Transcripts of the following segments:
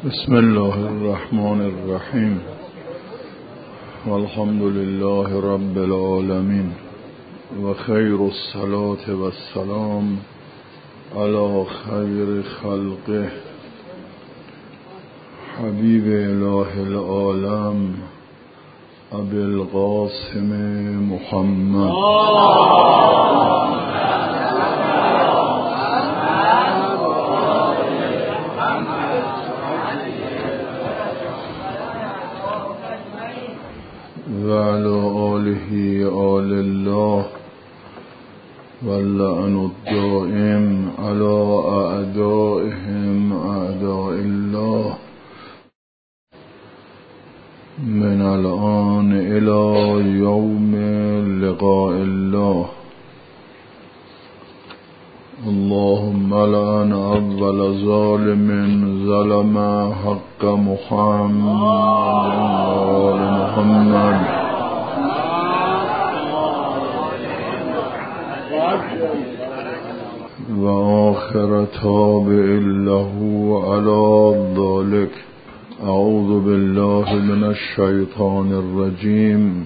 بسم الله الرحمن الرحیم والحمد لله رب العالمین و خیر الصلاة و السلام علی خیر خلقه حبیب اله العالم ابی القاسم محمد و علی آله آل الله واللعن الدائم علی اعدائهم اعداء الله من الآن الى یوم لقاء الله. اللهم لعن اول ظالم ظلم حق محمد وآل محمد و آخر تابع له على ذلك. اعوذ بالله من الشیطان الرجیم.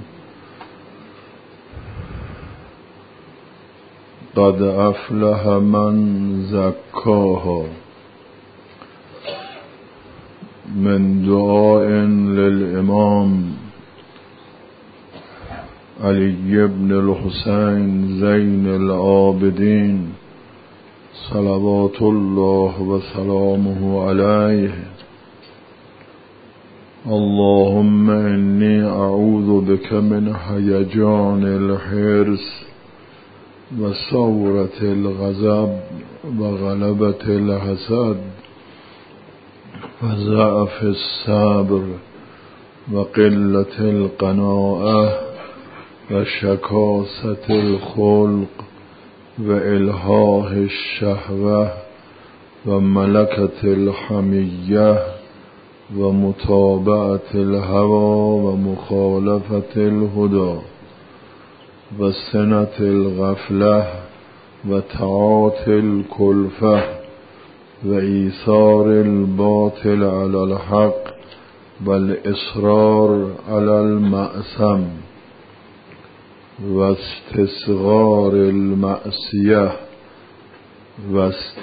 قد افلح من زکاها. من دعاء للامام علی بن الحسین زین العابدین صلوات الله و سلامه علیه. اللهم انی اعوذ بک من هیجان الحرص و ثورة الغضب و غلبة الحسد و ضعف الصبر و قلة القناعة و شکاسة الخلق و الحاح الشهوة و ملكة الحمیة و متابعة الهوى و مخالفة الهدى و سنة الغفلة و تعاطی الکلفة و ایثار الباطل علی الحق و الاصرار علی المعصم و استصغار المعصیه و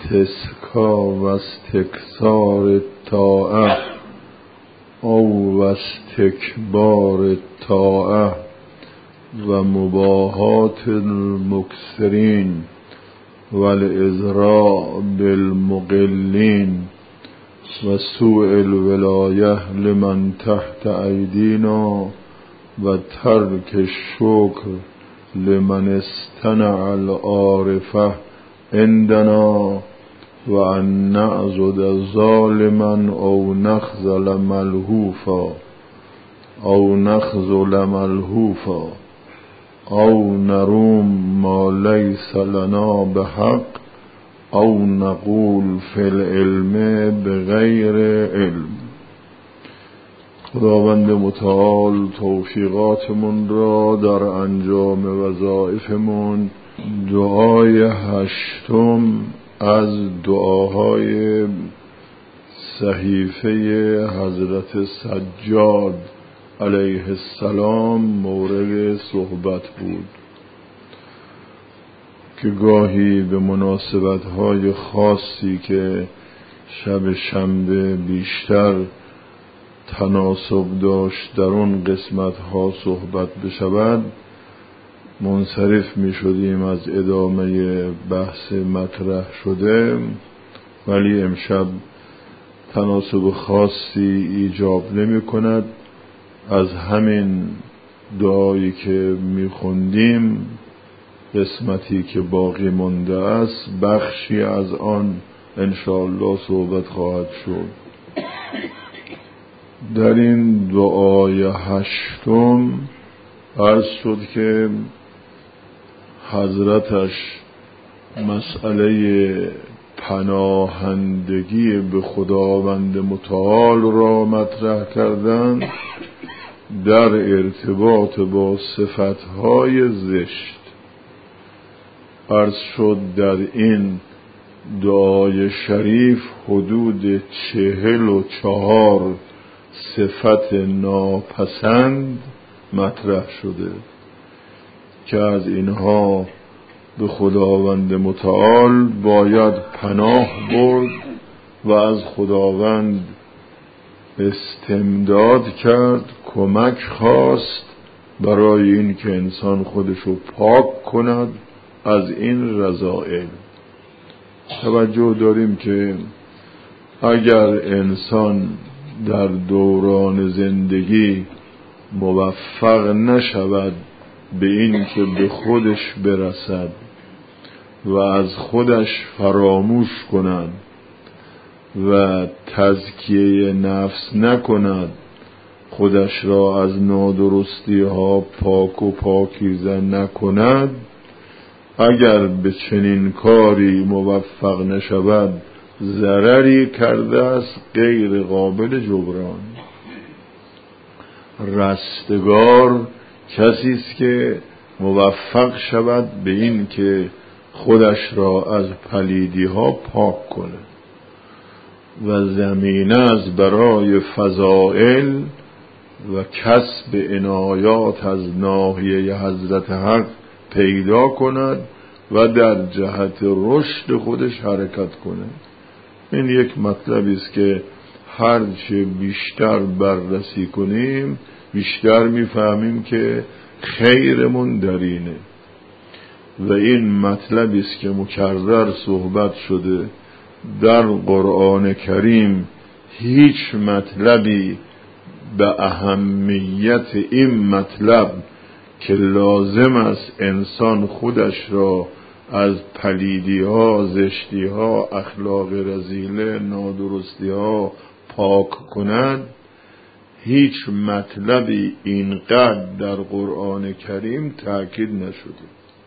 استکثار الطاعه او و استکبار الطاعه و مباهات المکثرین و الازراء بالمقلین و سوء الولایه لمن تحت ایدینا و ترک الشکر لمن استنع العارفه عندنا و ان نعضد ظالما او نخذل ملهوفا او نروم ما لیس لنا بحق او نقول فی العلم بغیر علم. خداوند متعال توفیقاتمون را در انجام وظایفمون. دعای هشتم از دعاهای صحیفه حضرت سجاد علیه السلام مورد صحبت بود که گاهی به مناسبت‌های خاصی که شب شنبه بیشتر تناسب داشت در اون قسمت‌ها صحبت بشود منصرف می شدیم از ادامه بحث مطرح شده، ولی امشب تناسب خاصی ایجاب نمی کند. از همین دعایی که می خوندیم قسمتی که باقی مانده است بخشی از آن انشاءالله صحبت خواهد شد. در این دعای هشتم عرض شد که حضرتش مسئله پناهندگی به خداوند متعال را مطرح کردند در ارتباط با صفتهای زشت. عرض شد در این دعای شریف حدود 44 صفت ناپسند مطرح شده که از اینها به خداوند متعال باید پناه برد و از خداوند استمداد کرد، کمک خواست برای این که انسان خودشو پاک کند از این رذائل. توجه داریم که اگر انسان در دوران زندگی موفق نشود به این که به خودش برسد و از خودش فراموش کند و تزکیه نفس نکند، خودش را از نادرستی ها پاک و پاکیزه نکند، اگر به چنین کاری موفق نشود ضرری کرده است غیر قابل جبران. رستگار کسی است که موفق شود به این که خودش را از پلیدی ها پاک کنه و زمینه از برای فضائل و کسب عنایات از ناحیه حضرت حق پیدا کند و در جهت رشد خودش حرکت کنه. این یک مطلبی است که هرچه بیشتر بررسی کنیم بیشتر میفهمیم که خیرمون در اینه و این مطلبی است که مکرر صحبت شده در قرآن کریم. هیچ مطلبی به اهمیت این مطلب که لازم است انسان خودش را از پلیدی ها، زشتی ها، اخلاق رذیله، نادرستی ها پاک کند، هیچ مطلبی اینقدر در قرآن کریم تأکید نشده.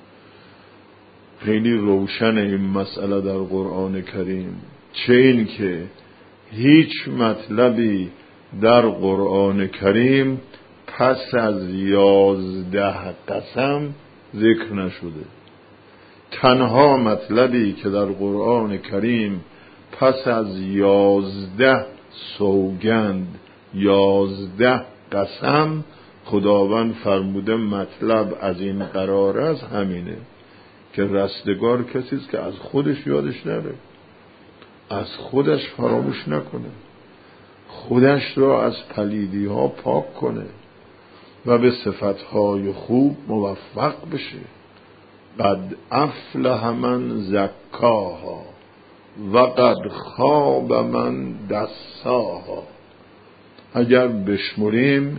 خیلی روشن این مسئله در قرآن کریم، چه این که هیچ مطلبی در قرآن کریم پس از 11 قسم ذکر نشده. تنها مطلبی که در قرآن کریم پس از 11 سوگند، 11 قسم خداوند فرموده مطلب از این قرار است همینه که رستگار کسی است که از خودش یادش نره، از خودش فراموش نکنه، خودش را از پلیدی ها پاک کنه و به صفتهای خوب موفق بشه. قد افلح من زکاها و قد خاب من دساها. اگر بشمریم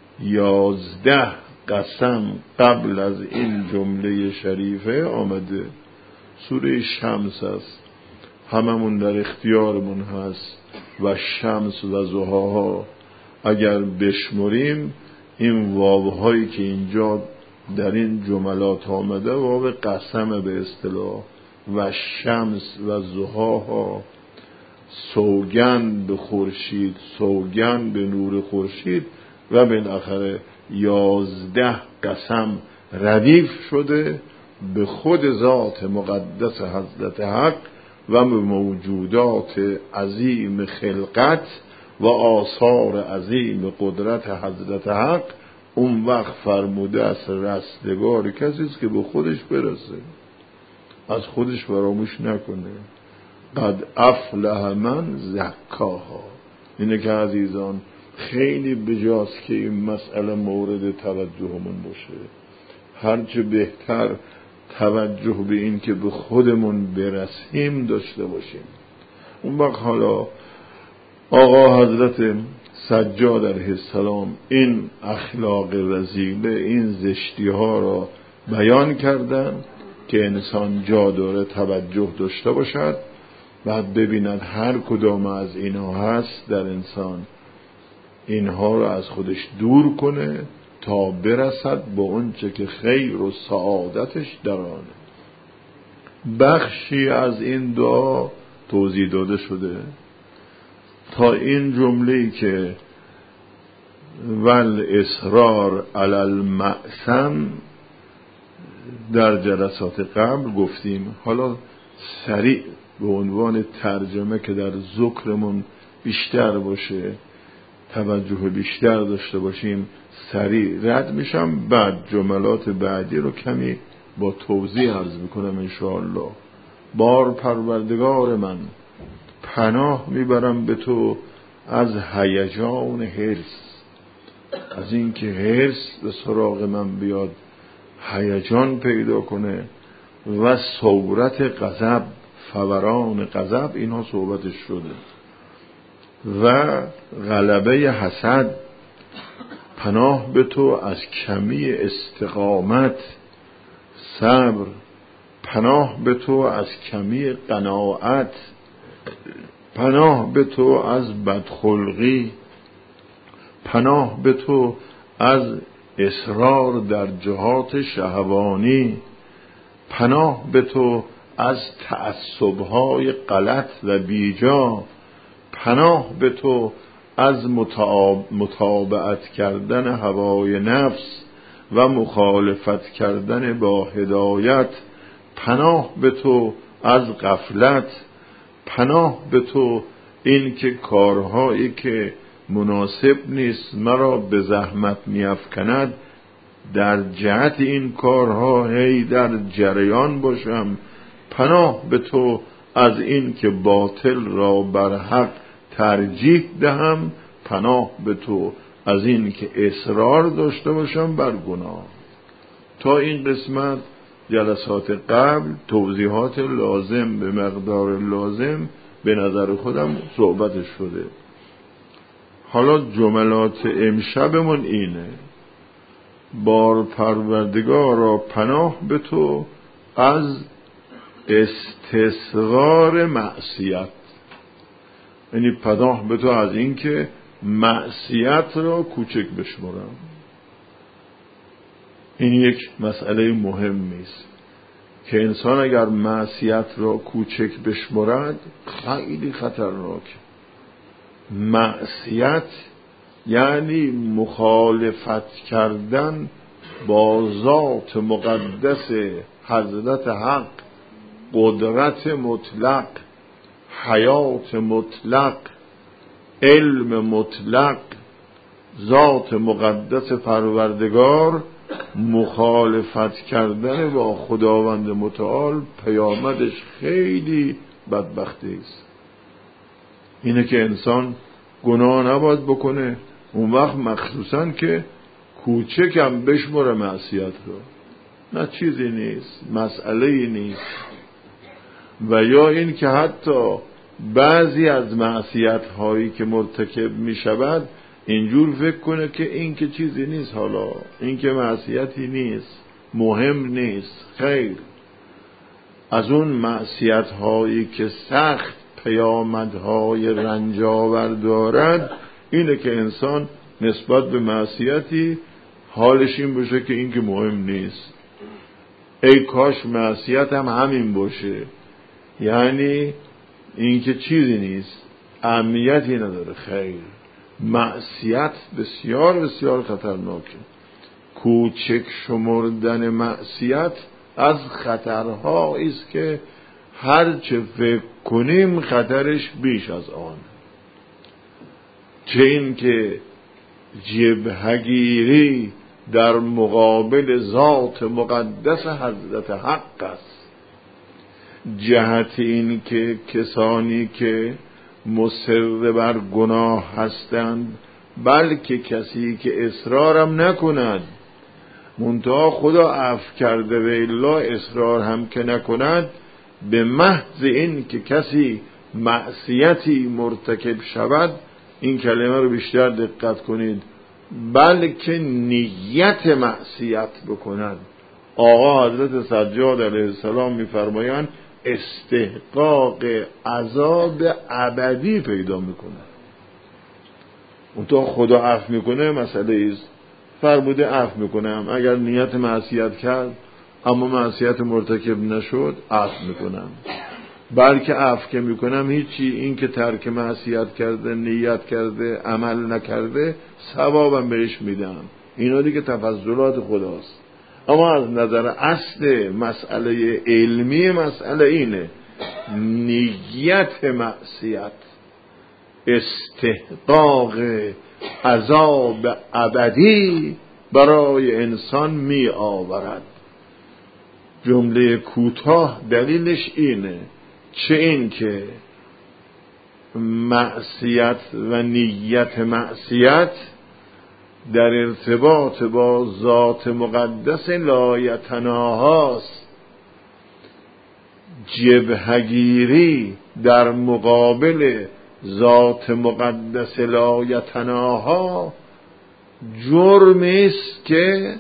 11 قسم قبل از این جمله شریفه آمده. سوره شمس است، هممون در اختیارمون هست و شمس و ضحاها. اگر بشمریم این واوهایی که اینجا در این جملات آمده واو قسم به اصطلاح، و شمس و ضحاها، سوگند به خورشید، سوگند به نور خورشید، و بالاخره 11 قسم ردیف شده به خود ذات مقدس حضرت حق و به موجودات عظیم خلقت و آثار عظیم قدرت حضرت حق. اون وقت فرموده است رستگار کسی است که به خودش برسه، از خودش فراموش نکنه. قد افلح من زکاها. اینه که عزیزان خیلی بجاست که این مسئله مورد توجهمون باشه. هرچه بهتر توجه به این که به خودمون برسیم داشته باشیم. اون وقت حالا آقا حضرت سجاد علیه السلام این اخلاق رذیله، این زشتی ها را بیان کردن که انسان جا داره توجه داشته باشد، بعد ببیند هر کدام از اینها هست در انسان اینها را از خودش دور کنه تا برسد به اون چه که خیر و سعادتش در آنه. بخشی از این دعا توضیح داده شده تا این جمله‌ای که ول اصرار علی المعصم در جلسات قبل گفتیم. حالا سریع به عنوان ترجمه که در ذکرمون بیشتر باشه، توجه بیشتر داشته باشیم، سریع رد میشم. بعد جملات بعدی رو کمی با توضیح عرض میکنم انشاءالله. بار پروردگار من، پناه میبرم به تو از هیجان حرص، از این که حرص به سراغ من بیاد، هیجان پیدا کنه، و صورت غضب، فوران غضب، اینها صحبتش شده، و غلبه حسد. پناه به تو از کمی استقامت، صبر. پناه به تو از کمی قناعت، پناه به تو از بدخلقی، پناه به تو از اصرار در جهات شهوانی، پناه به تو از تعصب‌های غلط و بیجا، پناه به تو از متابعت کردن هوای نفس و مخالفت کردن با هدایت، پناه به تو از غفلت، پناه به تو این که کارهایی که مناسب نیست مرا به زحمت می‌افکند، در جهت این کارها هی در جریان باشم، پناه به تو از این که باطل را بر حق ترجیح دهم، پناه به تو از این که اصرار داشته باشم بر گناه. تا این قسمت جلسات قبل توضیحات لازم به مقدار لازم به نظر خودم صحبت شده. حالا جملات امشبمون اینه: بار پروردگارا پناه به تو از استصغار معصیت، یعنی پناه به تو از این که معصیت را کوچک بشمرم. این یک مسئله مهمی است که انسان اگر معصیت را کوچک بشمرد خیلی خطرناک. معصیت یعنی مخالفت کردن با ذات مقدس حضرت حق، قدرت مطلق، حیات مطلق، علم مطلق، ذات مقدس پروردگار. مخالفت کردن با خداوند متعال پیامدش خیلی بدبختی است. اینه که انسان گناه نباید بکنه، اون وقت مخصوصا که کوچکم بشمره معصیت رو، نه چیزی نیست، مسئله‌ای نیست. و یا این که حتی بعضی از معصیت هایی که مرتکب می شود اینجور فکر کنه که این که چیزی نیست، حالا این که معصیتی نیست، مهم نیست. خیر، از اون معصیت هایی که سخت پیامدهای رنجاور دارد اینه که انسان نسبت به معصیتی حالش این باشه که این که مهم نیست. ای کاش معصیت هم همین باشه، یعنی این که چیزی نیست، اهمیتی نداره. خیر، معصیت بسیار بسیار خطرناکه. کوچک شمردن معصیت از خطرهایی است که هر چه فکر کنیم خطرش بیش از آن. چه این که جبهگیری در مقابل ذات مقدس حضرت حق است، جهت این که کسانی که مصر بر گناه هستند، بلکه کسی که اصرارم نکند، منتها خدا عفو کرده و الا اصرار هم که نکند، به محض این که کسی معصیتی مرتکب شود، این کلمه رو بیشتر دقت کنید، بلکه نیت معصیت بکنند. آقا حضرت سجاد علیه السلام میفرمایند استحقاق عذاب ابدی پیدا میکنه. اون تا خدا عفو میکنه مسئله ایست، فرموده عفو میکنم، اگر نیت معصیت کرد اما معصیت مرتکب نشد عفو میکنم، بلکه عفو که میکنم هیچی، این که ترک معصیت کرده، نیت کرده، عمل نکرده، ثوابم بهش میدم. اینا دیگه تفضلات خداست. اما از نظر اصل مسئله علمی مسئله اینه نیت معصیت استحقاق عذاب ابدی برای انسان می آورد. جمله کوتاه دلیلش اینه، چه این که معصیت و نیت معصیت در ارتباط با ذات مقدس لایتناهاست. جبهگیری در مقابل ذات مقدس لایتناها جرمی است که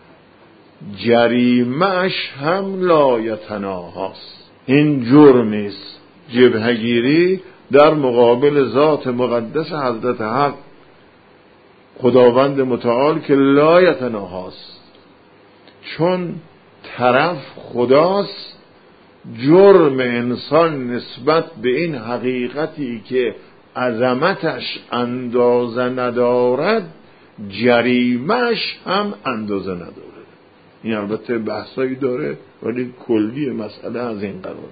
جریمه‌اش هم لایتناهاست. این جرمی است، جبهگیری در مقابل ذات مقدس حضرت حق خداوند متعال که لایتناهاست. چون طرف خداست، جرم انسان نسبت به این حقیقتی که عظمتش اندازه ندارد، جریمه‌اش هم اندازه نداره. این البته بحثایی داره ولی کلی مسئله از این قراره.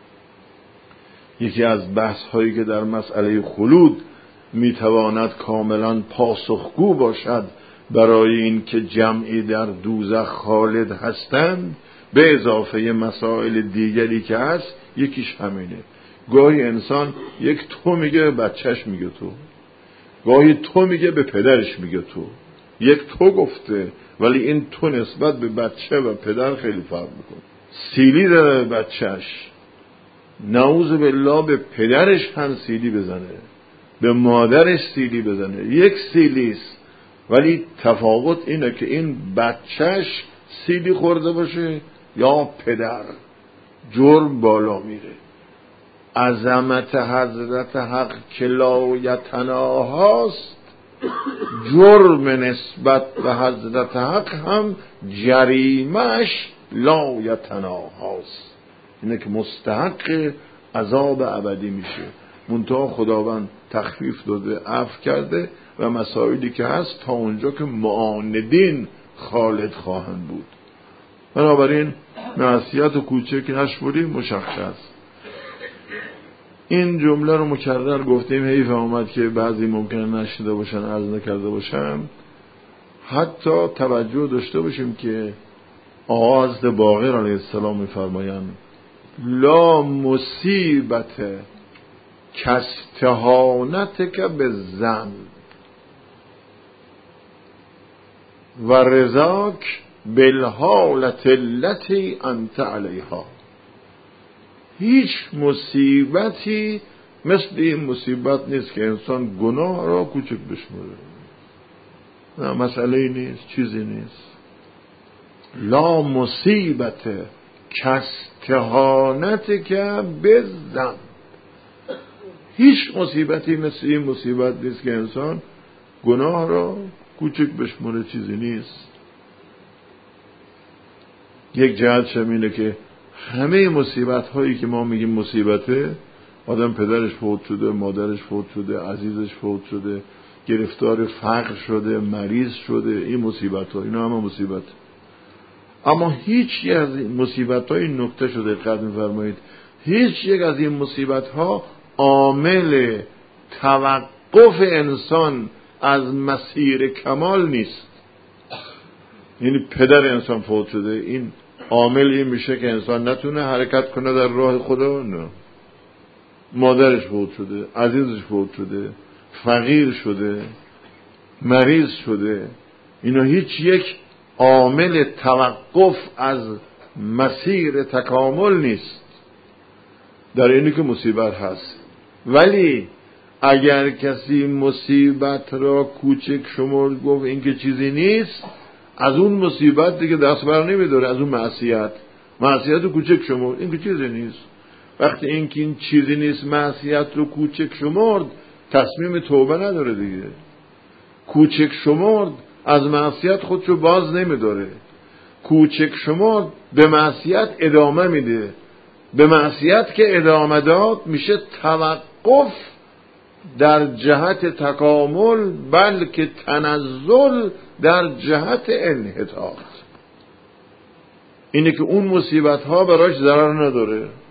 یکی از بحث‌هایی که در مسئله خلود میتواند کاملا پاسخگو باشد برای این که جمعی در دوزخ خالد هستند، به اضافه مسائل دیگری که هست، یکیش همینه. گاهی انسان یک تو میگه به بچهش میگه تو، گاهی تو میگه به پدرش میگه تو. یک تو گفته ولی این تو نسبت به بچه و پدر خیلی فرق میکنه. سیلی داره به بچهش، نعوذ بالله به پدرش هم سیلی بزنه، به مادرش سیلی بزنه، یک سیلیست، ولی تفاوت اینه که این بچهش سیلی خورده باشه یا پدر، جرم بالا میره. عظمت حضرت حق که لایتناهاست، جرم نسبت به حضرت حق هم جریمه‌اش لایتناهاست. اینه که مستحق عذاب ابدی میشه. منتها خداوند تخفیف داده، عفو کرده و مسائلی که هست تا اونجا که معاندین خالد خواهند بود. بنابراین معصیت و کوچک نشمریم مشخص. این جمله رو مکرر گفتیم، حیف آمد که بعضی ممکنه نشنیده باشن، عرض نکرده باشن. حتی توجه داشته باشیم که آقا حضرت باقر علیه السلام می‌فرمایند لا مصیبت کاستهانتک بالذنب و رضاک بالحالة التي انت علیها. هیچ مصیبتی مثل این مصیبت نیست که انسان گناه را کوچک بشمره. نه، مسئله نیست، چیزی نیست. لا مصیبت کاستهانتک بالذنب. هیچ مصیبتی مثل این مصیبت نیست که انسان گناه را کوچک بشمره، چیزی نیست. یک جهت شمینه که همه مصیبت هایی که ما میگیم مصیبته، آدم پدرش فوت شده، مادرش فوت شده، عزیزش فوت شده، گرفتار فقر شده، مریض شده، این مصیبت ها، اینا همه مصیبت. اما هیچ یک از این مصیبت های نکته شده دقت می‌فرمایید، هیچ یک از این مصیبت ها عامل توقف انسان از مسیر کمال نیست. یعنی پدر انسان فوت شده، این عامل این میشه که انسان نتونه حرکت کنه در راه خدا؟ نه. مادرش فوت شده، عزیزش فوت شده، فقیر شده، مریض شده، اینا هیچ یک عامل توقف از مسیر تکامل نیست. در اینی که مصیبت هست. ولی اگر کسی مصیبت را کوچک شمرد، گفت این که چیزی نیست، از اون مصیبت دیگه دست بر نمیداره، از اون معصیت رو کوچک شمرد، این که چیزی نیست. وقتی این که این چیزی نیست معصیت رو کوچک شمرد، تصمیم توبه نداره دیگه. کوچک شمرد از معصیت خودشو باز نمیداره، کوچک شمرد به معصیت ادامه میده. به معصیت که ادامه داد میشه توقف در جهت تکامل، بلکه تنزل در جهت انحطاط. اینه که اون مصیبت ها براش ضرر نداره.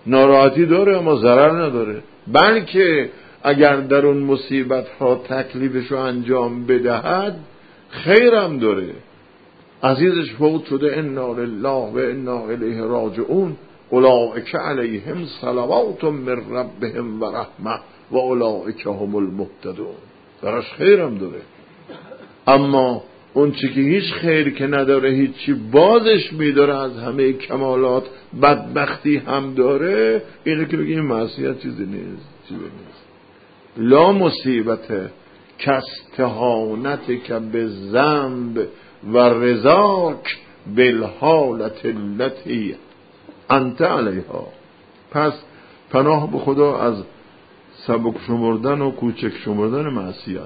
ناراحتی داره اما ضرر نداره، بلکه اگر در اون مصیبت ها تکلیفش رو انجام بدهد خیرم داره. عزیزش فوت شده، انا لله و انا الیه راجعون، اولئک علیهم صلوات من ربهم و رحمه و اولئک هم المهتدون. براش خیرم داره، اما اون چی که هیچ خیر که نداره، هیچی بازش میداره از همه کمالات، بدبختی هم داره، اینه که بگیم معصیت چیزی نیست. لا مصیبت کاستهانتک بالذنب و رضاک بالحالت التي انت علیها. پس پناه به خدا از سبک شمردن و کوچک شمردن معصیت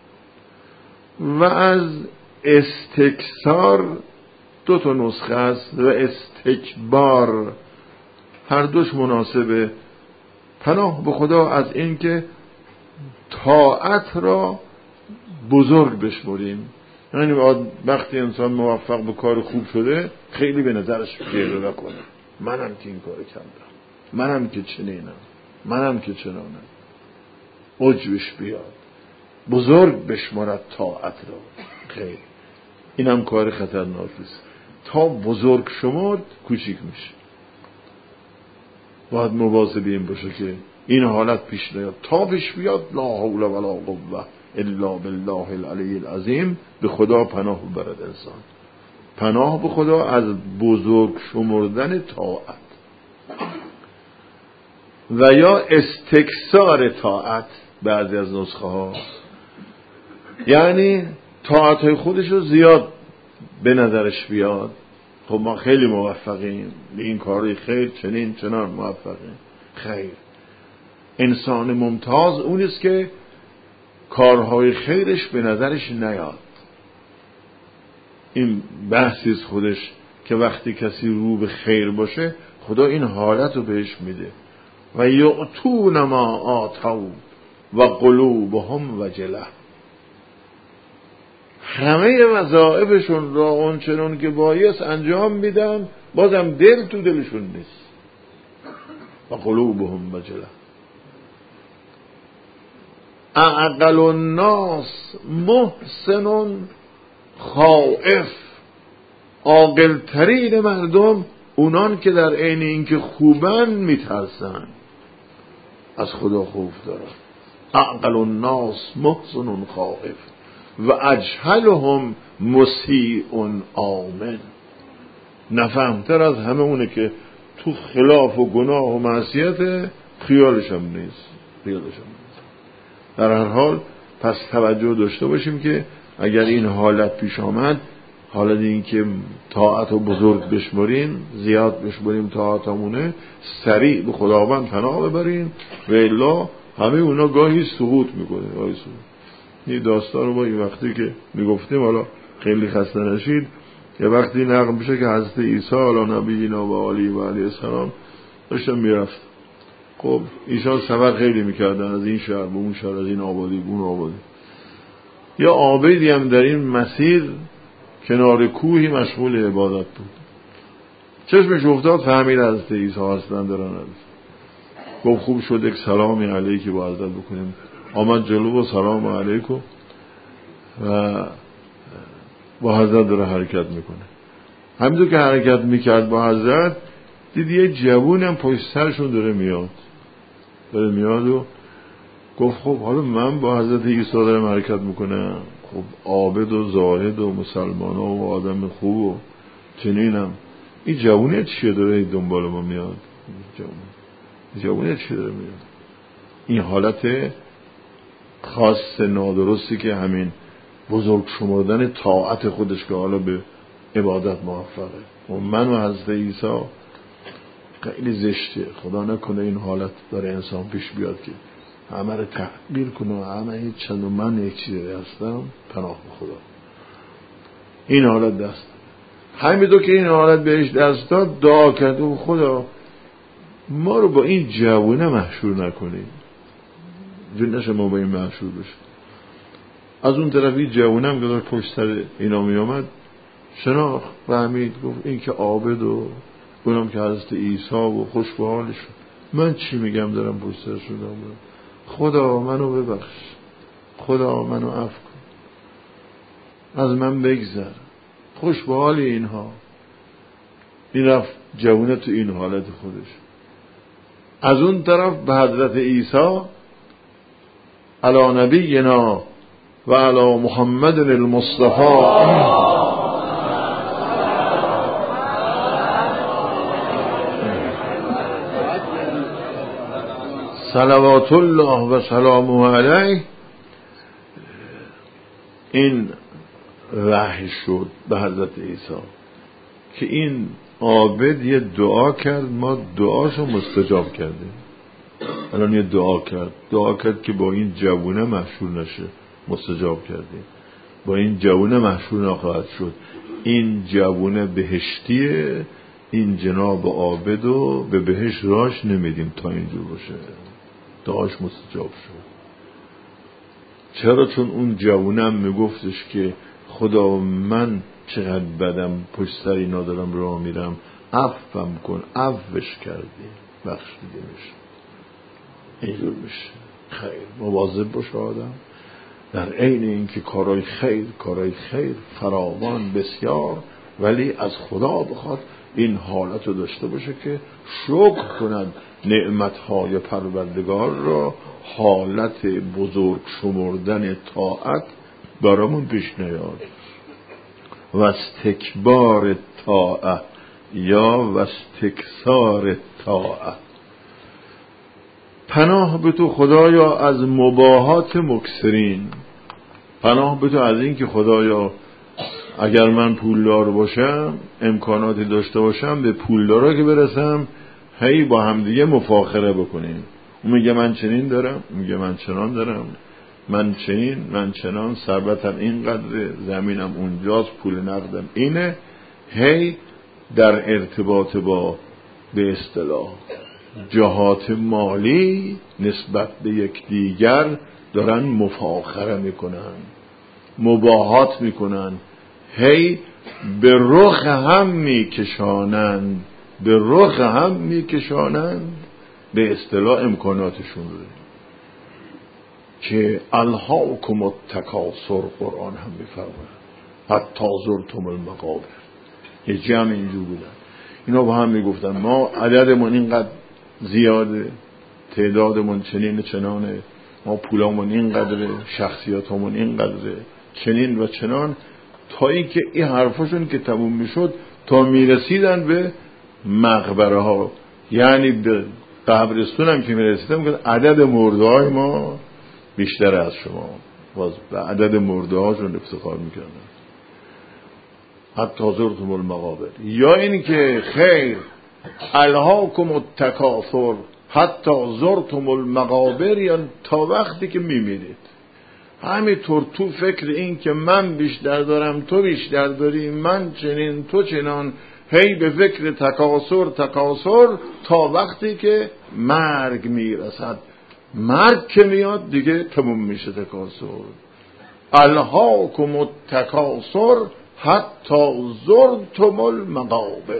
و از استکثار. دو تا نسخه است و استکبار، هر دوش مناسبه. پناه به خدا از این که طاعت را بزرگ بشمریم، یعنی وقتی انسان موفق به کار خوب شده خیلی به نظرش گریه نکنه، منم که این کار کردم، منم که چنینم، منم که چنانم، عجبش بیاد، بزرگ بشمرد طاعت را. خیلی اینم کار خطرناکی است. تا بزرگ شمرد کوچیک میشه. باید مواظب این باشه که این حالت پیش نیاد. تا پیش بیاد لا حول ولا قوه الا بالله العلی العظیم، به خدا پناه ببرد انسان. پناه به خدا از بزرگ شمردن طاعت و یا استکثار طاعت. بعضی از نسخه ها یعنی طاعت های خودش رو زیاد به نظرش بیاد. خب ما خیلی موفقیم به این کاری، خیر چنین چنان موفقیم. خیر، انسان ممتاز اونیست که کارهای خیرش به نظرش نیاد. این بحثیست خودش که وقتی کسی رو به خیر باشه خدا این حالت رو بهش میده. و یعطون ما آتوا و قلوبهم وجله، همه وظایفشون را اون چنون که بایست انجام میدن، بازم دل تو دلشون نیست. و قلوبهم وجله. اعقل الناس محسن خائف، عاقل ترین مردم اونان که در عین اینکه خوبن میترسن، از خدا خوف دارن. اعقل الناس محسن خائف و اجهلهم مسیء آمن. نفهمتر از همه اونه که تو خلاف و گناه و معصیت خیالش هم نیست. در هر حال پس توجه داشته باشیم که اگر این حالت پیش آمد، حالت این که طاعت و بزرگ بشمرین، زیاد بشمریم طاعتمونه، سریع به خداوند پناه ببرین و الا همه اونا گاهی سقوط میکنه. این داستان رو با این وقتی که میگفتیم، حالا خیلی خسته نشید، یه وقتی نقل میشه که حضرت عیسی علی نبینا و علیه السلام داشتن میرفت. خب ایشان سفر خیلی میکردن از این شهر به اون شهر، از این آبادی به اون آبادی. یا عابدی هم در این مسیر کنار کوهی مشغول عبادت بود. چشمش افتاد فهمید حضرت عیسی هستن دارن. گفت خوب شد یک سلامی علیکی با حضرت بکنیم. آمد جلو و سلام علیکم و با حضرت داره حرکت میکنه. همینطور که حرکت میکرد با حضرت، دید یه جوون هم پشت سرشون داره میاد و گفت خب حالا من با حضرت عیسی دارم حرکت میکنم، خب عابد و زاهد و مسلمان و آدم خوب و چنینم، این جوونه چیه داره دنبال ما میاد؟ جوونه چیه داره میاد؟ این حالت خاص نادرستی که همین بزرگ شمردن طاعت خودش که حالا به عبادت موفقه. و من و حضرت عیسی خیلی زشته. خدا نکنه این حالت داره انسان پیش بیاد که همه رو تحقیر کنه و همه هیچ چند و من یک چیزی هستم. پناه به خدا این حالت دست. همین که این حالت بهش دست داد، دعا کرد و خدا ما رو با این جوونه محشور نکنید، جون نشه ما با این محشور بشه. از اون طرفی جوونم که داشت پشت سر اینا می آمد شناخت فهمید، گفت این که عابد و اونم که حضرت عیسی و خوش به حالش. من چی میگم دارم پشت سرش رو دارم. خدا منو ببخش، خدا منو عفو کن، از من بگذر، خوش به حال اینها. این رفت جوونه تو این حالت خودش. از اون طرف به حضرت عیسی علی نبینا و علی محمد المصطفى صلوات الله و سلامه علیه این وحی شد به حضرت عیسی که این عابد یه دعا کرد، ما دعاشو مستجاب کردیم. الان یه دعا کرد که با این جوونه محشور نشه، مستجاب کردیم. با این جوونه محشور نخواهد شد. این جوونه بهشتیه، این جناب عابدو به بهشت راش نمیدیم تا اینجور باشه. دعاش مستجاب شد. چرا؟ چون اون جوونم میگفتش که خدا من چقدر بدم، پشت سر اینا دارم راه میرم، عفوم کن. عفوش کردی، بخشیدیمش. اینجور میشه. خیر مواظب باش آدم در عین اینکه کارای خیر فراوان بسیار، ولی از خدا بخواد این حالت رو داشته باشه که شکر کند نعمتهای پروردگار را. حالت بزرگ شمردن طاعت برامون پیش نیاد. و استکبار طاعت یا و استکثار طاعت. پناه به تو خدایا از مباهات مکثرین. پناه به تو از این که خدایا اگر من پولدار باشم، امکاناتی داشته باشم، به پولدارا که برسم هی با هم دیگه مفاخره بکنیم. اون میگه من چنین دارم، میگه من چنان دارم، من چنین، من چنان، ثروتم اینقدر، زمینم اونجاست، پول نقدم اینه. هی در ارتباط با به اصطلاح جهات مالی نسبت به یکدیگر دارن مفاخره میکنن، مباهات میکنن، هی به رخ هم میکشانند، به رخ هم میکشانند به اصطلاح امکاناتشون رو. که الهاکم التکاثر قرآن هم میفرماید حتی زرتم المقابر. یه جمع اینجور بودن، اینا با هم میگفتن ما عددمون اینقدر زیاده، تعدادمون چنین چنانه، ما پولامون اینقدره، شخصیاتمون اینقدره، چنین و چنان، تا اینکه این حرفاشون که تموم میشد تا میرسیدن به مقبره ها، یعنی به قبرستون هم که میرسیدن میگن عدد مرده های ما بیشتر از شما. باز به عدد مرده هاشون افتخار میکردن. حتی زرتم المقابر. یا این که خیر الهاکم التکاثر حتی زرتم المقابر، یا تا وقتی که میمیرید همینطور تو فکر این که من بیشتر دارم تو بیشتر داری، من چنین تو چنان، هی به فکر تکاثر تا وقتی که مرگ میرسد. مرگ که میاد دیگه تموم میشه تکاثر. الهاکم التکاثر حتی زرتم المقابر.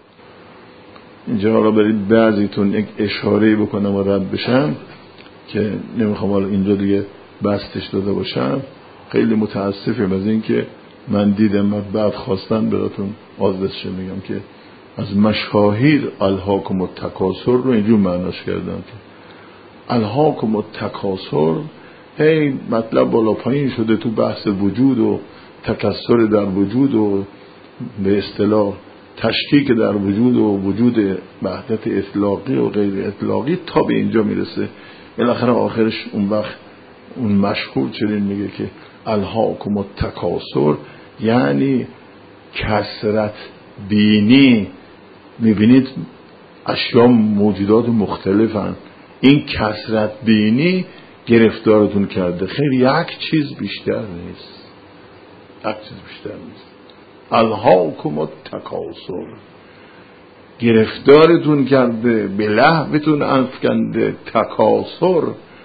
اینجا حالا برید بعضیتون یک اشاره‌ای بکنم و رد بشم که نمیخوام حالا اینجا دیگه بستش داده باشم. خیلی متاسفم از این که من دیدم بعد خواستن براتون آدرسش میگم که از مشاهیر الهاکم التکاثر رو اینجور معناش کردن که الهاکم التکاثر هی مطلب بالا پایین شده تو بحث وجود و تکثر در وجود و به اصطلاح تشکیک در وجود و وجود وحدت اطلاقی و غیر اطلاقی تا به اینجا میرسه. بالاخره آخرش اون وقت اون مشهور چنین میگه که الهاکم التکاثر یعنی کثرت بینی. میبینید اشیا موجودات مختلفن، این کثرت بینی گرفتارتون کرده. خیر یک چیز بیشتر نیست، یک چیز بیشتر نیست. الهاکم التکاثر گرفتارتون کرده، به لهوتون افکنده. تکاثر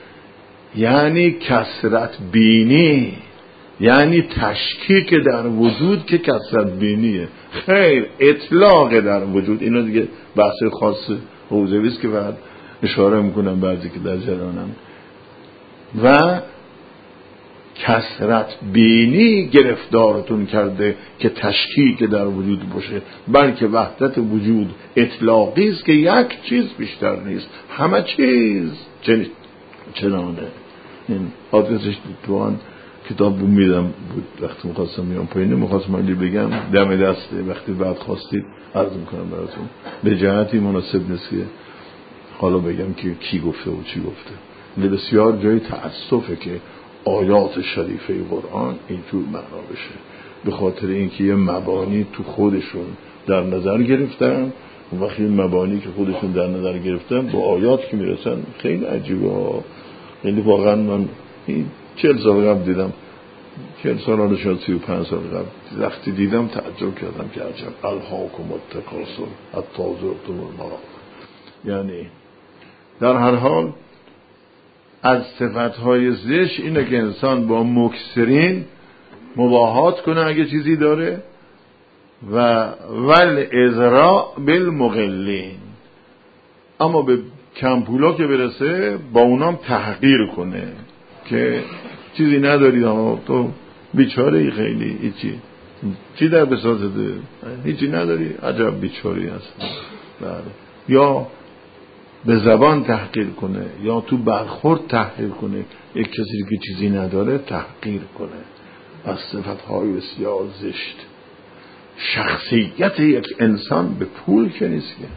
یعنی کثرت بینی، یعنی تشکیک در وجود که کثرت بینیه. خیر اطلاق در وجود، اینا دیگه بحث خاص حوزویست که بعد اشاره میکنم بعضی که در جریانم. و کثرت بینی گرفتارتون کرده که تشکیک در وجود باشه، بلکه وحدت وجود اطلاقی است که یک چیز بیشتر نیست، همه چیز چنانه. این آدرسش تو آن کتاب بود میدم بود وقتی میخواستم میام پایینه، میخواستم علی بگم دم دسته، وقتی بعد خواستید عرض میکنم براتون، به جهتی مناسب نیست که حالا بگم که کی گفته و چی گفته. بسیار جای تأسفه که آیات شریفه قرآن اینجور معنا بشه، به خاطر اینکه یه مبانی تو خودشون در نظر گرفتن، و وقتی مبانی که خودشون در نظر گرفتن با آیات که میرسن خیلی عجیبه ها. یعنی واقعا من 40 سال قبل دیدم، 40 سال حالا شاید 35 سال قبل وقتی دیدم تعجب کردم که عجب الهاکم التکاثر حتی زرتم المقابر. یعنی در هر حال از صفتهای زشت اینه که انسان با مکثرین مباهات کنه اگه چیزی داره، و ول ازراء بالمقلین، اما به کمپولا که برسه با اونام تحقیر کنه که چیزی نداری اما تو بیچاره ای، خیلی هیچی، چی در بساطته، هیچی نداری، عجب بیچاری هست. یا به زبان تحقیر کنه، یا تو برخورد تحقیر کنه، یک کسی که چیزی نداره تحقیر کنه. از صفتهای بسیار زشت. شخصیت یک انسان به پول که نیست که،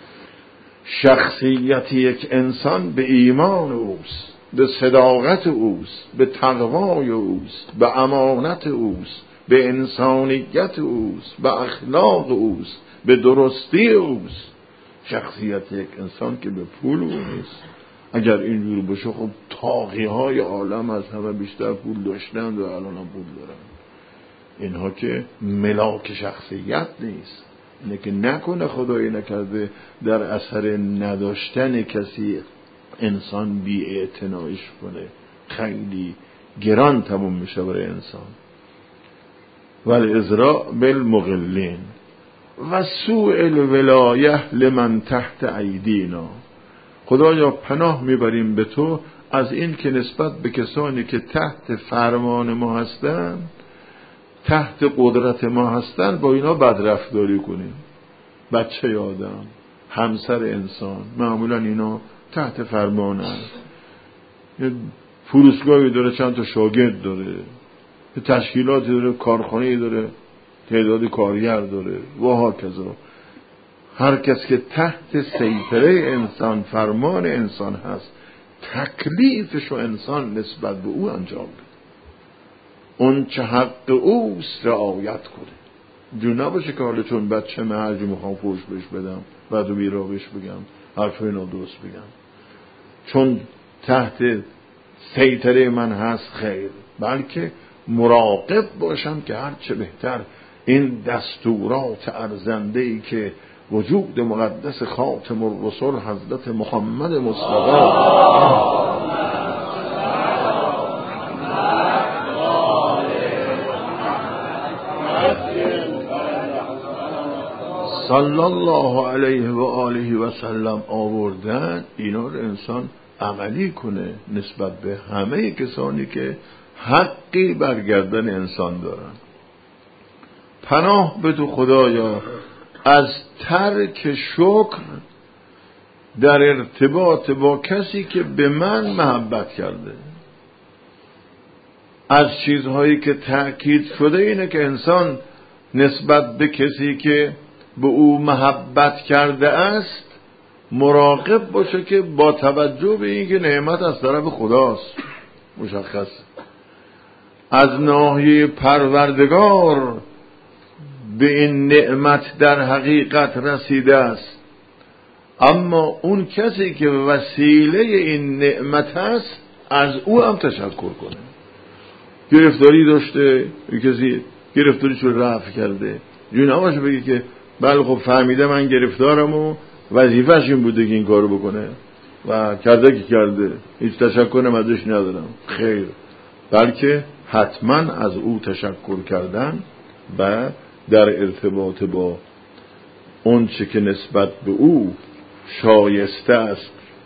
شخصیت یک انسان به ایمان اوست، به صداقت اوست، به تقوای اوست، به امانت اوست، به انسانیت اوست، به اخلاق اوست، به درستی اوست. شخصیت یک انسان که به پول او نیست. اگر اینجور باشه خب طاغی های عالم از همه بیشتر پول داشتند و الان هم پول دارن. اینها که ملاک شخصیت نیست. اینه که نکنه خدایی نکرده در اثر نداشتن کسی انسان بی اعتنایش کنه، خیلی گران تموم میشه برای انسان. والازراء بالمقلین و سوء الولایه لمن تحت ایدینا. خدایا پناه میبریم به تو از این که نسبت به کسانی که تحت فرمان ما هستند، تحت قدرت ما هستند، با اینا بدرفتاری کنیم. بچه آدم، همسر انسان، معمولا اینا تحت فرمان هست. یه فروشگاهی داره، چند تا شاگرد داره، یه تشکیلاتی داره، کارخانه‌ای داره، تعداد کارگر داره و هاکذا. هر کس که تحت سیطره انسان، فرمان انسان هست، تکلیفشو انسان نسبت به او انجام بده، اون چه حق اوست رعایت کنه. جو نباشه که حالا چون بچه من هرجی میخوام فوش بهش بدم، بعد رو بیرا بهش بگم، حرفای نادرست بگم، چون تحت سیطره من هست خیر، بلکه مراقب باشم که هر چه بهتر این دستورات ارزنده‌ای که وجود مقدس خاتم الرسل حضرت محمد مصطفی صلی الله علیه و آله و سلم آوردن، اینا رو انسان عملی کنه نسبت به همه کسانی که حقی برگردن انسان دارن. پناه بده خدایا از ترک شکر در ارتباط با کسی که به من محبت کرده. از چیزهایی که تأکید شده اینه که انسان نسبت به کسی که به او محبت کرده است مراقب باشه که با توجه به این که نعمت از طرف خداست، مشخص از ناحیه پروردگار به این نعمت در حقیقت رسیده است، اما اون کسی که وسیله این نعمت است از او هم تشکر کنه. گرفتاری داشته، کسی گرفتاریش رو رفع کرده، جون نباشه بگی که بله خب فهمیده من گرفتارم و وظیفه‌ش این بوده که این کارو بکنه و کرده که کرده، هیچ تشکرم ازش ندارم. خیر، بلکه حتما از او تشکر کردن و در ارتباط با اون چه که نسبت به او شایسته است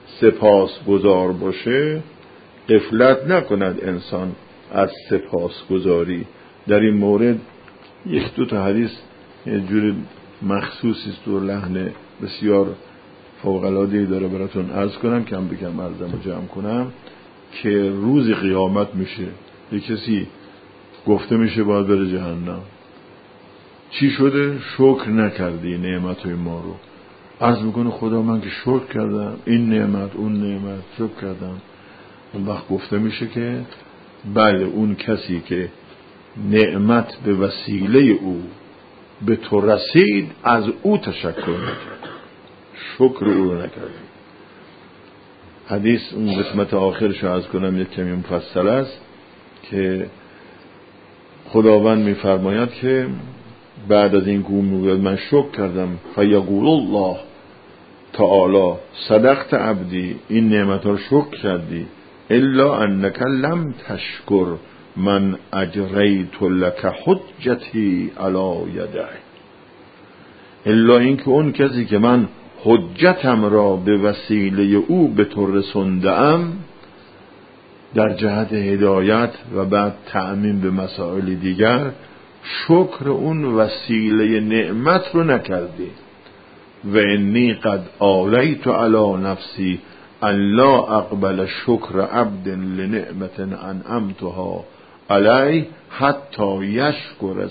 سپاسگزار باشه، غفلت نکند انسان از سپاسگزاری. در این مورد یک دو تا حدیث یه جور مخصوصی است و لحن بسیار فوق‌العاده‌ای داره براتون عرض کنم، کم بکم عرضمو جمع کنم. که روز قیامت میشه یک کسی گفته میشه باید بره جهنم. چی شده؟ شکر نکردی نعمتهای ما رو. عرض میکنه خدا من که شکر کردم، این نعمت اون نعمت شکر کردم. اون وقت گفته میشه که بله، اون کسی که نعمت به وسیله او به تو رسید از او تشکر نکرد، شکر او رو نکردی. حدیث اون قسمت آخرش رو عرض کنم یک کمی مفصل است که خداوند میفرماید که بعد از این گونه میگوید من شکر کردم، فیقول الله تعالی صدقت عبدی، این نعمت رو شکر کردی، الا انک لم تشکر من اجریت لک حجتی علی یده، الا اینکه اون کسی که من حجتم را به وسیله او به تو رسوندم در جهت هدایت و بعد تعمیم به مسائل دیگر، شکر اون وسیله نعمت رو نکردی. و انی قد آلیت علی نفسی ان لا اقبل شکر عبد لنعمت انعمتها علی حتی یشکر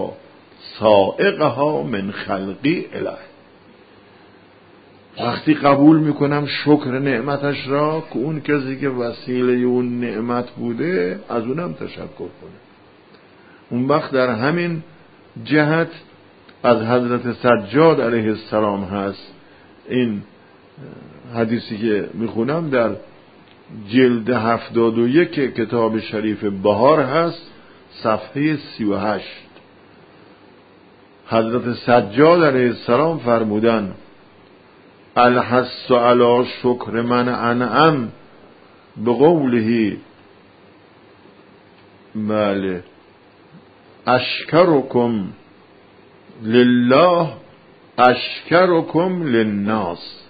سائقها من خلقی الیه. وقتی قبول میکنم شکر نعمتش را که اون کسی که وسیله اون نعمت بوده از اونم تشکر کنه. اون وقت در همین جهت از حضرت سجاد علیه السلام هست این حدیثی که میخونم در جلد 71 کتاب شریف بهار هست، صفحه 38. حضرت سجاد علیه السلام فرمودن الحث علی شکر من انعم بقوله بله اشکرکم لله اشکرکم للناس.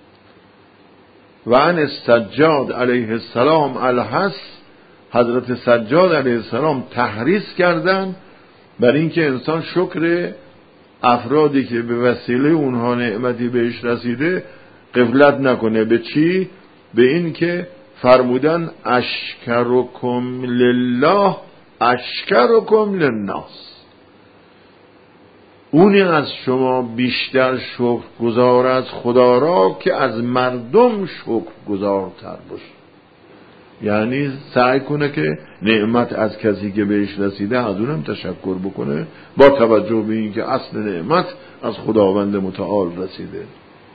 و عن السجاد علیه السلام الحث، حضرت سجاد علیه السلام تحریص کردن بر اینکه انسان شکر افرادی که به وسیله اونها نعمتی بهش رسیده غفلت نکنه. به چی؟ به این که فرمودن اشکرکم لله اشکرکم للناس، اونی از شما بیشتر شکر گزار از خدا را که از مردم شکر گزارتر باشه. یعنی سعی کنه که نعمت از کسی که بهش رسیده از اونم تشکر بکنه، با توجه به این که اصل نعمت از خداوند متعال رسیده.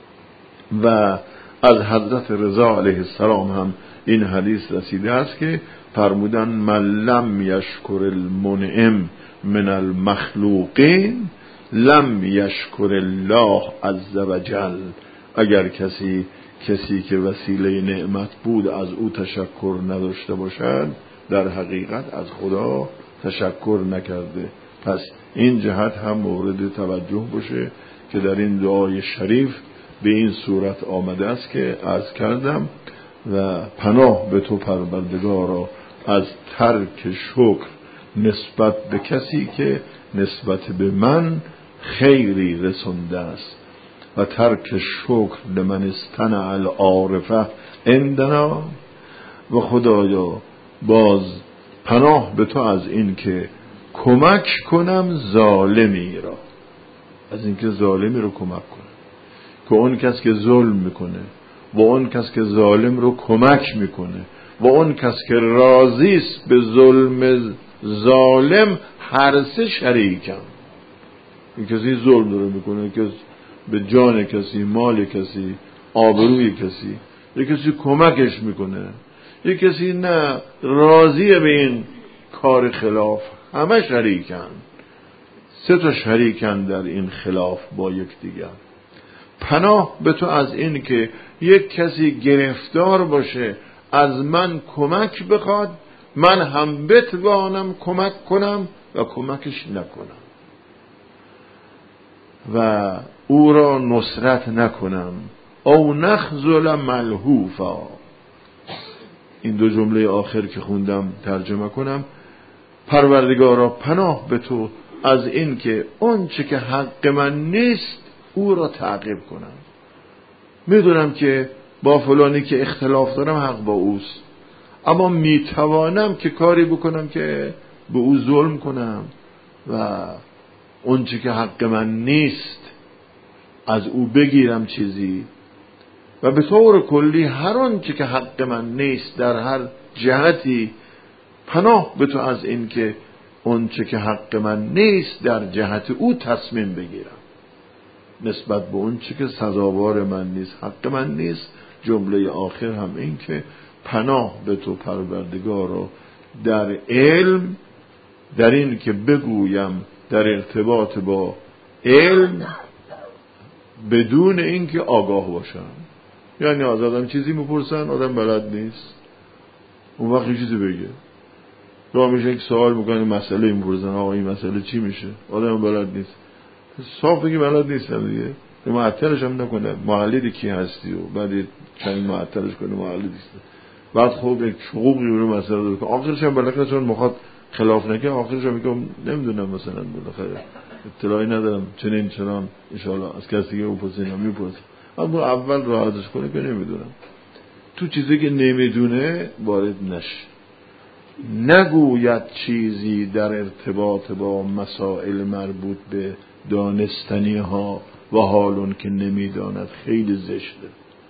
و از حضرت رضا علیه السلام هم این حدیث رسیده است که فرمودن من لم یشکر المنعم من المخلوقین لم یشکر الله عز وجل. اگر کسی که وسیله نعمت بود از او تشکر نداشته باشد در حقیقت از خدا تشکر نکرده. پس این جهت هم مورد توجه باشه که در این دعای شریف به این صورت آمده است که عرض کردم و پناه به تو پروردگارا از ترک شکر نسبت به کسی که نسبت به من خیری رسونده است و ترک شکر لمن استنع العارفه عندنا. و خدایا باز پناه به تو از این که کمک کنم ظالمی را، از این که ظالمی رو کمک کنم، که اون کس که ظلم میکنه و اون کس که ظالم رو کمک میکنه و اون کس که راضی است به ظلم ظالم، هر سه شریکم. این کسی ظلم داره میکنه که به جان کسی، مال کسی، آبروی کسی، یک کسی کمکش میکنه، یک کسی نه راضیه به این کار خلاف، همه شریکن. سه تا شریکن در این خلاف با یکدیگر. پناه به تو از این که یک کسی گرفتار باشه از من کمک بخواد، من هم بتوانم کمک کنم و کمکش نکنم و او را نصرت نکنم او نخذل ملهوفا. این دو جمله آخر که خوندم ترجمه کنم: پروردگارا پناه به تو از این که اون چه که حق من نیست او را تعقیب کنم. میدونم که با فلانی که اختلاف دارم حق با اوست، اما میتوانم که کاری بکنم که به او ظلم کنم و اون چه که حق من نیست از او بگیرم چیزی، و به طور کلی هر اون چه که حق من نیست در هر جهتی پناه به تو از این که اون چه که حق من نیست در جهت او تصمیم بگیرم نسبت به اون چه که سزاوار من نیست، حق من نیست. جمله آخر هم این که پناه به تو پروردگارا در علم، در این که بگویم در ارتباط با علم بدون این که آگاه باشم. یعنی از آدم چیزی میپرسن آدم بلد نیست، اون وقت چیزی بگه. راه میشه یک سوال میکنه مسئله میپرسن آقا این مسئله چی میشه، آدم بلد نیست، صاف بگی بلد نیستم دیگه، معطلش هم نکنه معلد کی هستی و بعد چند معطلش کنه معلد نیست. بعد خب یک حقوقی رو مسئله داره که آخرش هم بالاخره چون مخاط خلاف نکنه آخرش هم میگم نمیدونم مثلا بالاخره اطلاعی ندارم چنین چنان ان شاء الله از کسی که اون میپرسه، اما اول راحتش کنه که نمیدونم. تو چیزی که نمیدونه وارد نشه. نگوید چیزی در ارتباط با مسائل مربوط به دانستنی ها و حالون که نمیداند. خیلی زشته.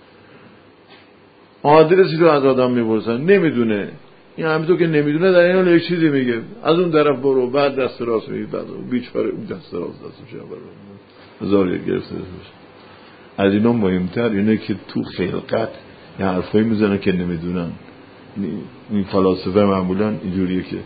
آدرسی رو از آدم میپرسن نمیدونه، این همینطور که نمیدونه در این حال یک چیزی میگه، از اون طرف برو، بعد دست راست میگه، بعد بیچاره اون دست راست دستش برو هزار یک گرفته بشه. از اینا مهمتر اینه که تو خلقت یه حرفایی میزنه که نمیدونن. این فلاسفه معمولا اینجوریه که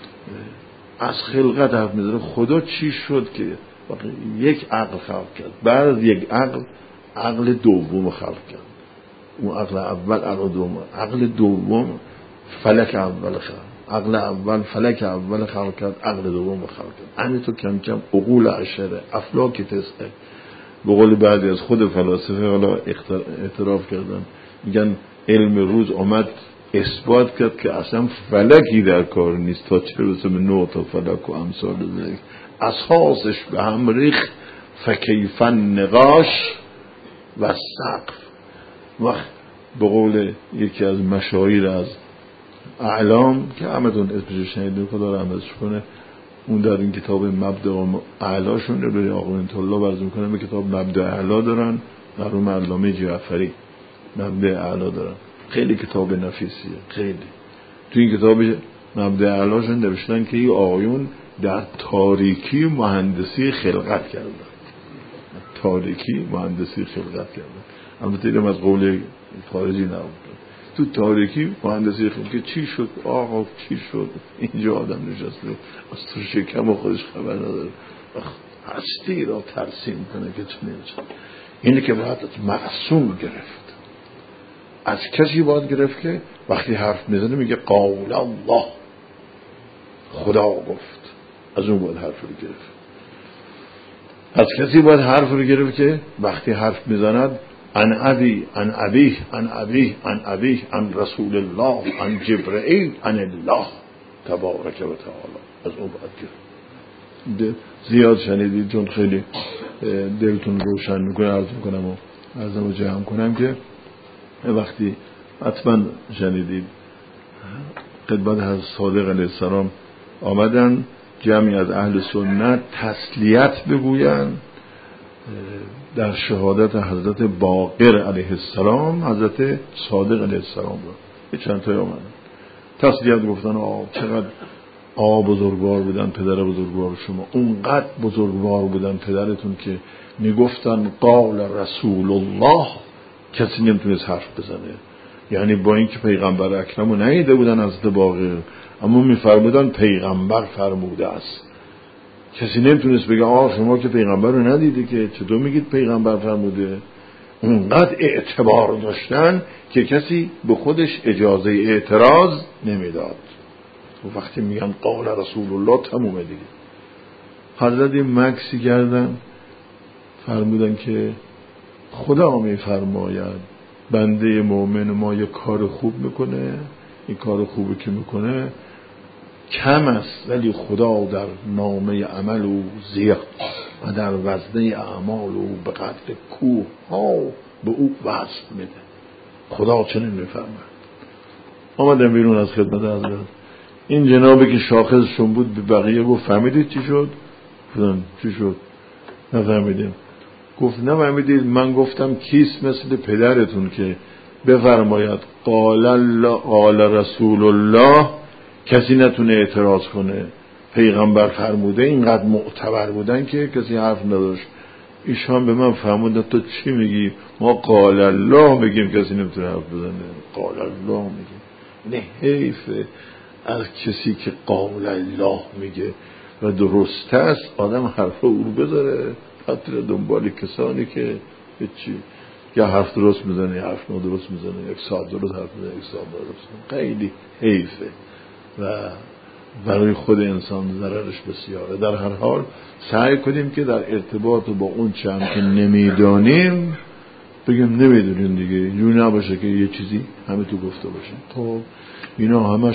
از خلقت حرف میزنه. خدا چی شد که یک عقل خلق کرد، بعد از یک عقل دوم خلق کرد. اون عقل اول عقل دوم، عقل دوم فلک اول خلق، عقل اول فلک اول خلق کرد، عقل دوم خلق کرد. همینطور کم کم عقول عشره افلاک تسعه به قول بعضی از خود فلاسفه حالا اعتراف کردن، میگن علم روز اومد اثبات کرد که اصلا فلکی در کار نیست تا چه برسه به نوع تا فلک و امثال ذلک، اساسش به هم ریخت فکیف النقاش و سقف. وقت به قول یکی از مشاهیر از اعلام که همتون اسمش شنیدین خدا رحمتش کنه، اون در این کتاب مبدأ اعلاشون رو به آقایون طلا برز میکنن، به کتاب مبدأ اعلا دارن، مرحوم علامه جعفری مبدأ اعلا دارن، خیلی کتاب نفیسیه خیلی. تو این کتاب مبدأ اعلاشون نوشتن که این آقایون در تاریکی مهندسی خلقت کردن، تاریکی مهندسی خلقت کردن. البته اینم از قول خارجی نبود، تو تاریکی مهندسی خلقت که چی شد آقا چی شد، اینجا آدم نشسته از تو شکم و خودش خبر نداره، هستی را ترسیم کنه که تو نمیشه. اینه که باید از معصوم گرفت، از کسی باید گرفت که وقتی حرف میزنه میگه قول الله، خدا گفت، از اون باید حرف رو گرفت. از کسی باید حرف رو گرفت که وقتی حرف میزند عن ابی عن ابیه عن ابیه عن ابیه عن رسول الله عن جبرئیل عن الله تبارک و تعالی، از اون باید گرفت. زیاد شنیدید چون خیلی دلتون روشن میکنه، عرض میکنم و عرضم جمع کنم که وقتی حتما شنیدید خدمت حضرت صادق علیه السلام آمدن جمعی از اهل سنت تسلیت بگوین در شهادت حضرت باقر علیه السلام، حضرت صادق علیه السلام رو چند تایی آمدن تسلیت گفتن چقدر بزرگوار بودن پدر بزرگوار شما، اونقدر بزرگوار بودن پدرتون که میگفتن قال رسول الله، کسی نمیتونست حرف بزنه. یعنی با اینکه پیغمبر اکرمو ندیده بودن از باقر، اما میفرمودن پیغمبر فرموده است. کسی نمیتونست بگه شما که پیغمبر رو ندیده که چطور میگید پیغمبر فرموده. اونقدر اعتبار داشتن که کسی به خودش اجازه اعتراض نمیداد. و وقتی میگن قال رسول الله تمومه دیگه. حضرت مکسی کردن فرمودن که خدا میفرماید بنده مؤمن ما یک کار خوب میکنه، این کار خوبی که میکنه کم است ولی خدا در نامه عمل او زیاد و در وزنه اعمال او به قدر کوه ها به او وزن میده. خدا چنین میفرماید. آمدم بیرون از خدمت حضرت، این جنابی که شاخصشون بود به بقیه گفت فهمیدید چی شد؟ گفتم چی شد؟ نفهمیدیم. گفت نفهمیدید من گفتم کیست مثل پدرتون که بفرماید قال الله قال رسول الله کسی نتونه اعتراض کنه، پیغمبر فرموده، اینقدر معتبر بودن که کسی حرف نداشت. ایشان به من فرمودن تو چی میگی؟ ما قال الله میگیم کسی نمیتونه حرف بزنه، قال الله میگیم. نه حیفه از کسی که قال الله میگه و درسته است آدم حرف او رو بذاره حتی دنبال کسانی که هیچی یا حرف درست میزنه یا حرف نادرست میزنه، یک ساعت درست حرف میزنه یک ساعت درست. خیلی حیفه و برای خود انسان ضررش بسیاره. در هر حال سعی کنیم که در ارتباط با اون چه هم که نمیدانیم بگیم نمیدونیم دیگه، یون نباشه که یه چیزی همه تو گفته باشه. خب اینا همش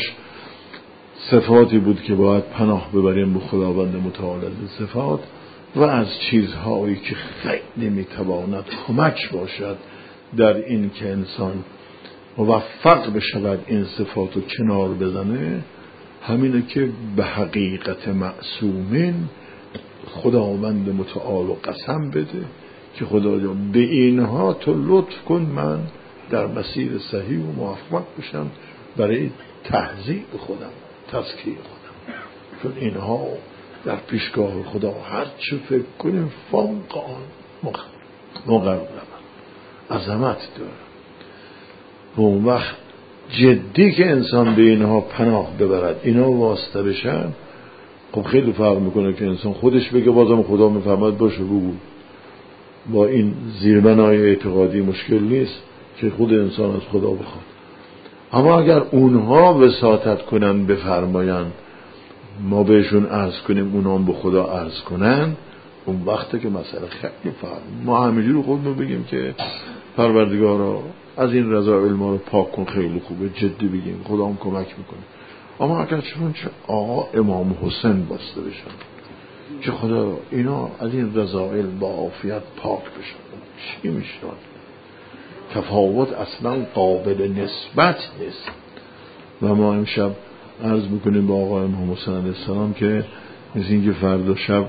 صفاتی بود که باید پناه ببریم به خداوند متعال از صفات و از چیزهایی که خیلی نمیتواند کمک باشد در این که انسان موفق بشود این صفاتو کنار بزنه، همینه که به حقیقت معصومین خداوند متعال و قسم بده که خدا جان به اینها تو لطف کن من در مسیر صحیح و موفق بشم برای تهذیب خودم، تزکیه خودم، چون اینها در پیشگاه خدا هر چه فکر کنیم فوق آن مقرب عظمت داره. و اون وقت جدی که انسان به اینها پناه ببرد، اینا واسطه بشن، خب خیلی فرق میکنه که انسان خودش بگه بازم خدا میفهمد باشه بگو. با این زیربنای اعتقادی مشکل نیست که خود انسان از خدا بخواد. اما اگر اونها وساطت کنن بفرماین ما بهشون عرض کنیم اونا هم به خدا عرض کنن، اون وقته که مسئله خیلی فرق. ما همینجوری خودمون بگیم که پروردگارا از این رذائل ما رو پاک کن، خیلی خوبه، جدی بگیم خدا هم کمک میکنه. اما اگر چه آقا امام حسین بسته بشن که خدا اینا از این رذائل با عافیت پاک بشن، چی میشن؟ تفاوت اصلا قابل نسبت نیست. و ما امشب عرض میکنیم با آقا امام حسین علیه السلام که مثل این که فردا شب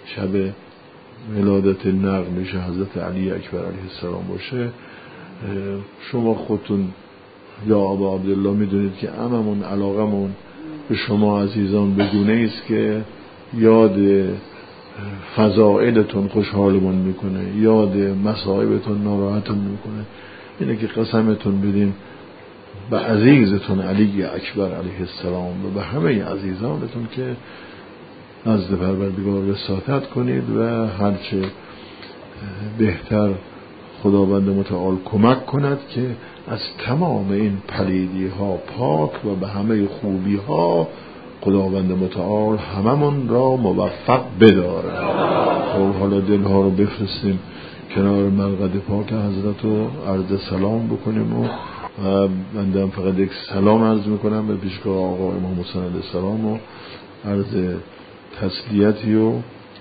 ولادت نقل حضرت علی اکبر علیه السلام باشه، شما خودتون یا ابا عبدالله میدونید که هممون علاقمون به شما عزیزان بگونه است که یاد فضائلتون خوشحالمون میکنه، یاد مصائبتون ناراحتون میکنه. اینه که قسمتون بدین به عزیزتون علی اکبر علیه السلام و به همه عزیزانتون که نزد پروردگار وساطت کنید و هرچه بهتر خداوند متعال کمک کند که از تمام این پلیدی ها پاک و به همه خوبی ها خداوند متعال هممون را موفق بداره. خب حالا دلها رو بفرستیم کنار مرقد پاک حضرت و عرض سلام بکنیم و من فقط یک سلام عرض میکنم به پیشگاه آقا امام حسین علیه السلام و عرض تسلیتی و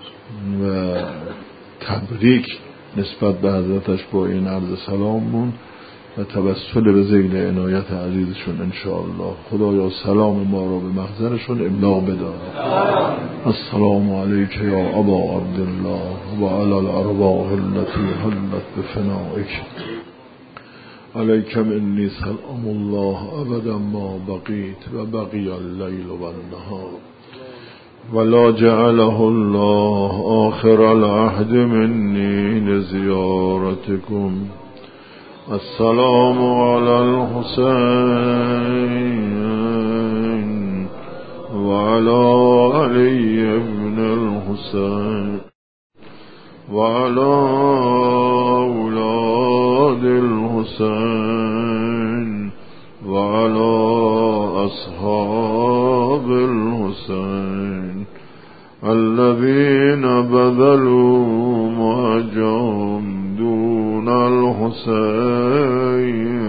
تبریک نسبت به حضرتش با این عرض سلاممون و توسل به ذیل عنایت عزیزشون انشاءالله. خدایا سلام ما را به محضرشون ابلاغ بدار. السلام علیک یا ابا عبدالله و علی الارواح التي حلت بفنائک علیک منی سلام الله ابدا ما بقیت و بقی اللیل و النهار ولا جعله الله آخر العهد مني لزيارتكم. السلام على الحسين وعلى علي بن الحسين وعلى أولاد الحسين وعلى أصحاب الحسين الذين بذلوا مهجهم دون حسین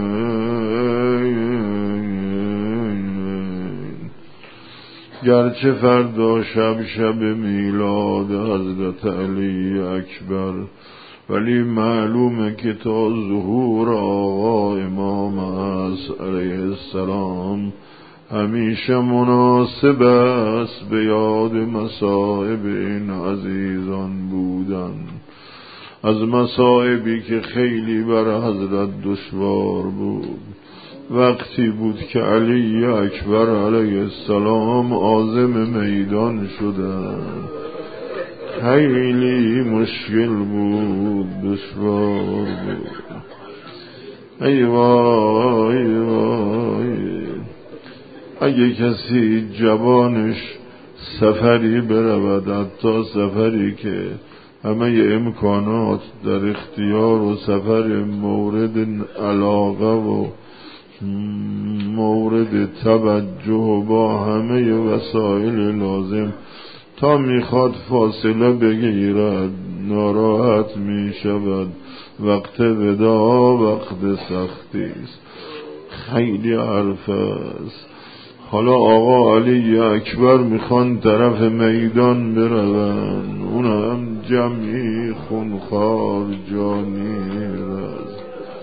گرچه فردا شب میلاد حضرت علی اکبر، ولی معلومه که تا ظهور آقا امام است علیه السلام همیشه مناسب است به یاد مصائب این عزیزان بودن. از مصائبی که خیلی بر حضرت دشوار بود وقتی بود که علی اکبر علیه السلام عازم میدان شدن. خیلی مشکل بود، دشوار بود. ای وای ای وای، اگه کسی جوانش سفری برود، حتی سفری که همه امکانات در اختیار و سفر مورد علاقه و مورد توجه و با همه وسایل لازم تا میخواد فاصله بگیرد ناراحت میشود. وقت ودا وقت سختی است، خیلی حرف است. حالا آقا علی اکبر میخوان طرف میدان برون، اون هم جمعی خونخوار جانی است.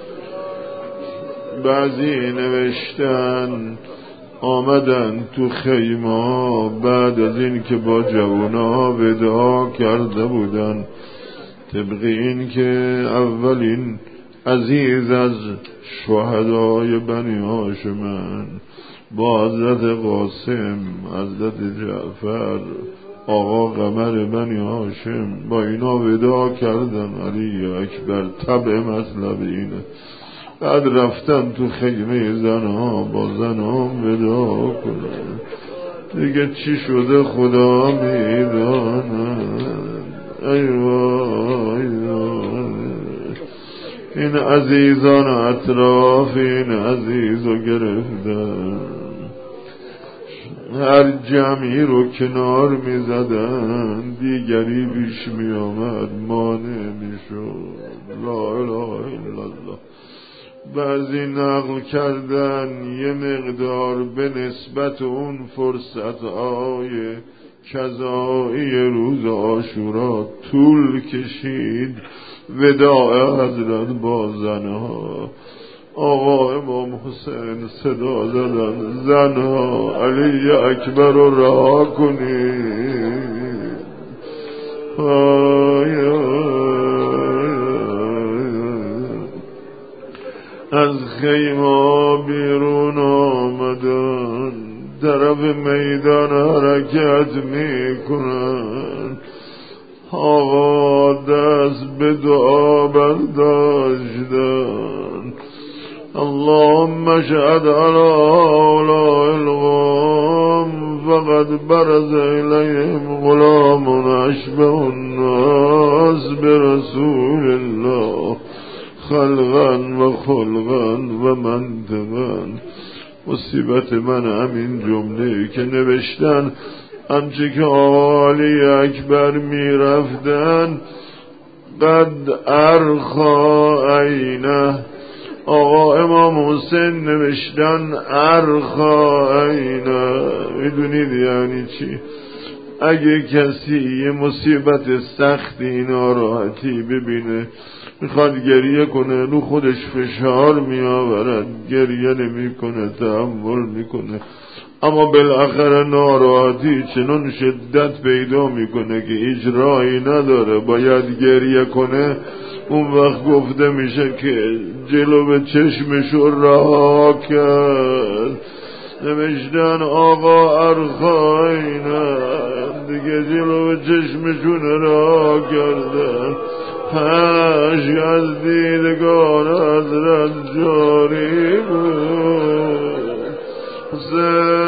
بعضی نوشتن آمدن تو خیمه بعد از این که با جوانا ودا کرده بودن، طبق این که اولین عزیز از شهدای بنی هاشمن با حضرت قاسم، حضرت جعفر، آقا قمر بنی هاشم با اینا ودا کردن. علی اکبر طبع مطلب اینه. بعد رفتن تو خیمه زنها با زنها ودا کنن. دیگه چی شده خدا میداند. ای وای این عزیزان اطراف این عزیزو گرفتن، هر جمعی رو کنار می زدن، دیگری بیش می آمد مانع می شد. لا اله الا الله. بعضی نقل کردن یه مقدار به نسبت اون فرصتهای کذایی روز عاشورا طول کشید وداع حضرت با زنها. آقا امام حسین صدا زدن زنها علی اکبر رو رها کنید. از خیمه بیرون آمدن، طرف میدان حرکت میکنن. آقا دست به دعا برداشتن. اللهم اشهد على هؤلاء القوم فقد برز إليهم غلام أشبه الناس برسول الله خلقا و خلقا و منطقا. مصیبت من همین جمله که نوشتن همچه که آقا علی اکبر می رفتن قد ارخا عینه. آقا امام حسین نوشتن ارخا عینه. میدونید یعنی چی؟ اگه کسی یه مصیبت سختی ناراحتی ببینه میخواد گریه کنه، رو خودش فشار می آورد، گریه نمی کنه، تحمل می کنه، اما بالاخره ناراحتی چنون شدت پیدا میکنه که هیچ راهی نداره، باید گریه کنه. اون وقت گفته میشه که جلو به چشمشو رها کرد. نوشتن آقا ارخاینا دیگه جلو به چشمشون رها کردن. اشک از دیدگان حضرت جاری بود.